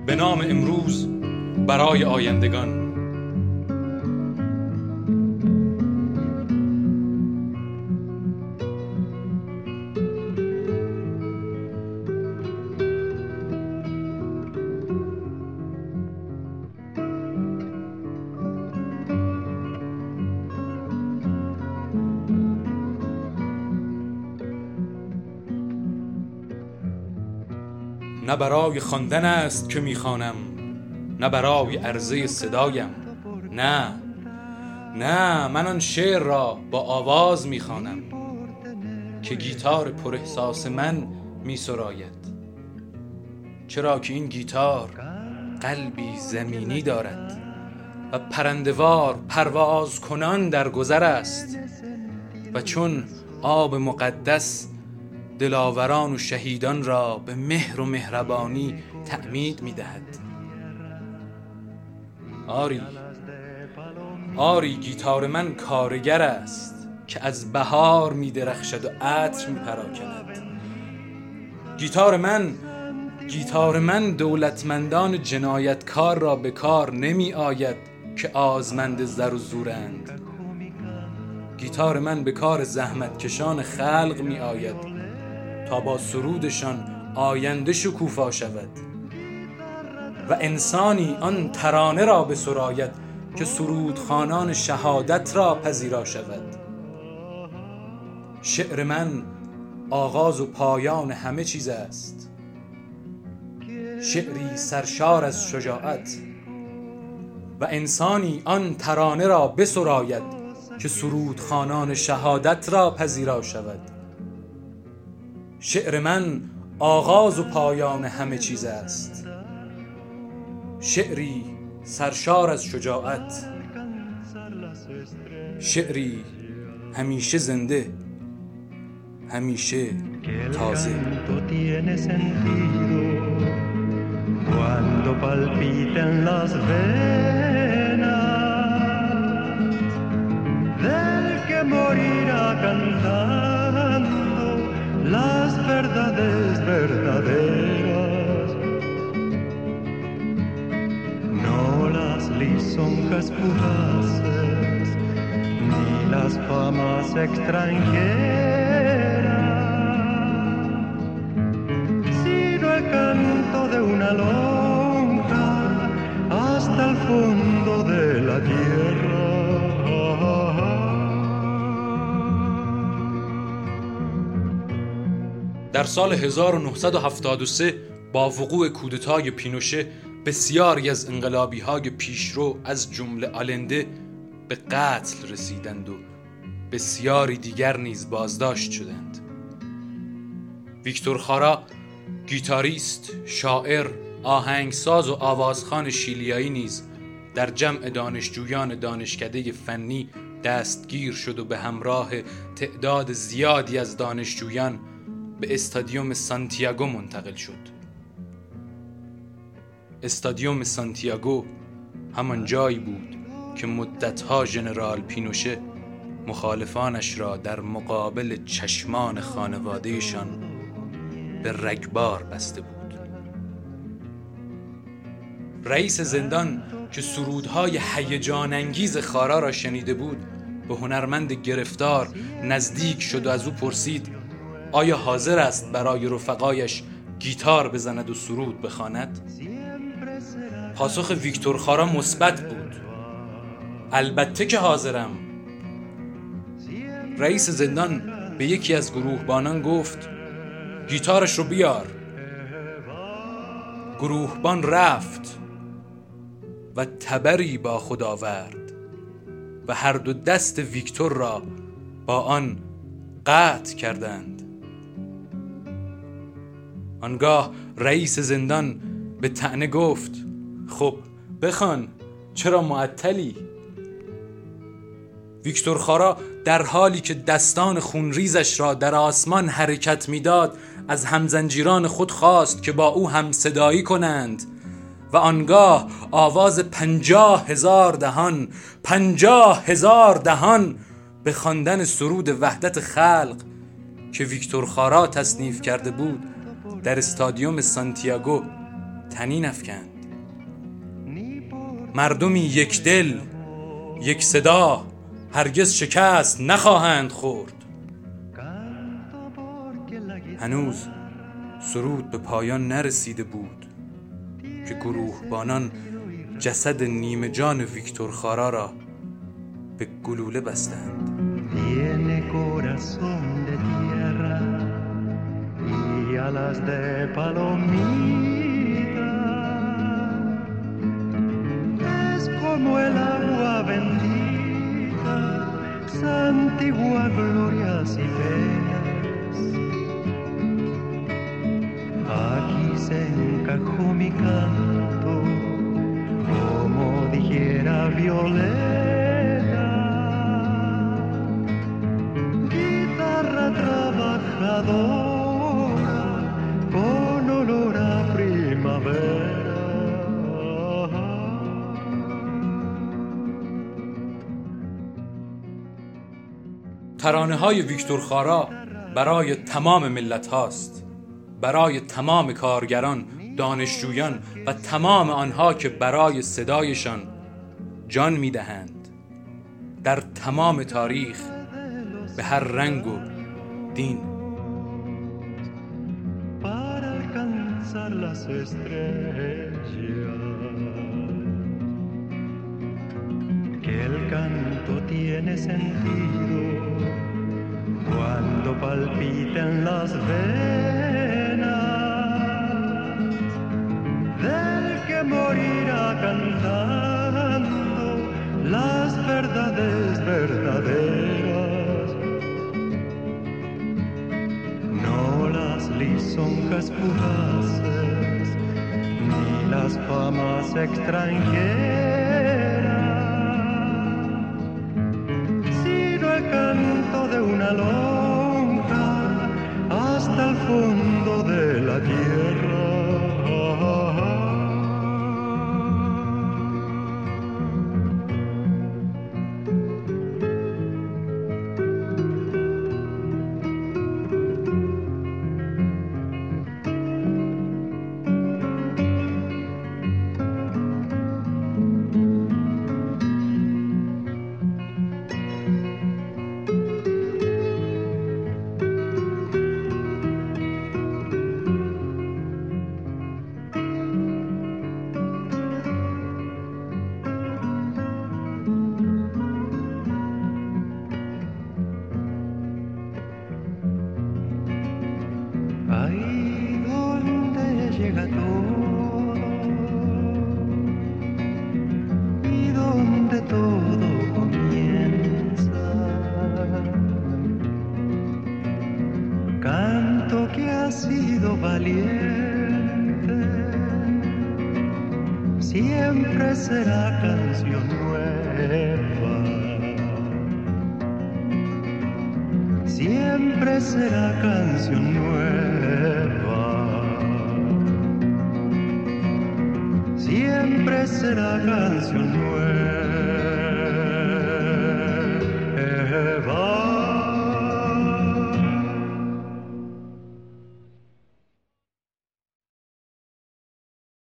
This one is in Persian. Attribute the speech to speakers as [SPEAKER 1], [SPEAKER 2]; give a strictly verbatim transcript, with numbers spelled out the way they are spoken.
[SPEAKER 1] به نام امروز برای آیندگان. نه برای خواندن است که میخوانم، نه برای عرضه صدایم، نه نه من آن شعر را با آواز میخوانم که گیتار پر احساس من میسراید. چرا که این گیتار قلبی زمینی دارد و پرندوار پرواز کنان در گذر است و چون آب مقدس دلاوران و شهیدان را به مهر و مهربانی تعمید می دهد. آری آری گیتار من کارگر است که از بهار می درخشد و عطر می پراکند. گیتار من گیتار من دولتمندان جنایتکار را به کار نمی آید که آزمند زر و زورند. گیتار من به کار زحمتکشان خلق می آید تا با سرودشان آینده شکوفا شود و انسانی آن ترانه را بسراید که سرودخوانان شهادت را پذیرا شود. شعر من آغاز و پایان همه چیز است، شعری سرشار از شجاعت و انسانی آن ترانه را بسراید که سرودخوانان شهادت را پذیرا شود. شعر من آغاز و پایان همه چیز است، شعری سرشار از شجاعت، شعری همیشه زنده، همیشه تازه.
[SPEAKER 2] Las verdades verdaderas, no las lisonjas fugaces, ni las famas extranjeras, sino el canto de una lonja hasta el fondo de la tierra.
[SPEAKER 1] در سال هزار و نهصد و هفتاد و سه با وقوع کودتای پینوشه بسیاری از انقلابی‌های پیشرو از جمله آلنده به قتل رسیدند و بسیاری دیگر نیز بازداشت شدند. ویکتور خارا گیتاریست، شاعر، آهنگساز و آوازخوان شیلیایی نیز در جمع دانشجویان دانشکده فنی دستگیر شد و به همراه تعداد زیادی از دانشجویان به استادیوم سانتیاگو منتقل شد. استادیوم سانتیاگو همان جایی بود که مدتها ژنرال پینوشه مخالفانش را در مقابل چشمان خانوادهشان به رگبار بسته بود. رئیس زندان که سرودهای هیجان انگیز خارا را شنیده بود به هنرمند گرفتار نزدیک شد و از او پرسید آیا حاضر است برای رفقایش گیتار بزند و سرود بخواند؟ پاسخ ویکتور خارا مثبت بود. البته که حاضرم. رئیس زندان به یکی از گروهبانان گفت گیتارش رو بیار. گروهبان رفت و تبری با خود آورد و هر دو دست ویکتور را با آن قطع کردند. آنگاه رئیس زندان به طعنه گفت خب بخوان، چرا معطلی؟ ویکتور خارا در حالی که دستان خونریزش را در آسمان حرکت میداد از همزنجیران خود خواست که با او هم صدایی کنند و آنگاه آواز پنجاه هزار دهان پنجاه هزار دهان به خواندن سرود وحدت خلق که ویکتور خارا تصنیف کرده بود در استادیوم سانتیاگو طنین افکند. مردمی یک دل یک صدا هرگز شکست نخواهند خورد. هنوز سرود به پایان نرسیده بود که گروهبانان جسد نیمه جان ویکتور خارا را به گلوله بستند.
[SPEAKER 2] Tiene corazón de tierra y alas de palomita. Es como el agua bendita, santigua glorias y penas. Aquí se encajó mi canto, como dijera Violeta. Guitarra trabajadora, con olor a primavera.
[SPEAKER 1] ترانه های ویکتور خارا برای تمام ملت هاست، برای تمام کارگران، دانشجویان و تمام آنها که برای صدایشان جان میدهند در تمام تاریخ به هر رنگ و دین.
[SPEAKER 2] Para alcanzar las estrellas, que el canto tiene sentido cuando palpitan las venas del que morirá cantando las verdades verdaderas, no las lisonjas fugaces ni las famas extranjeras, sino el canto de una lonja hasta el fondo de la tierra. Ahí donde llega todo y donde todo comienza, canto que ha sido valiente, siempre será canción nueva, siempre será canción nueva, siempre será canción nueva.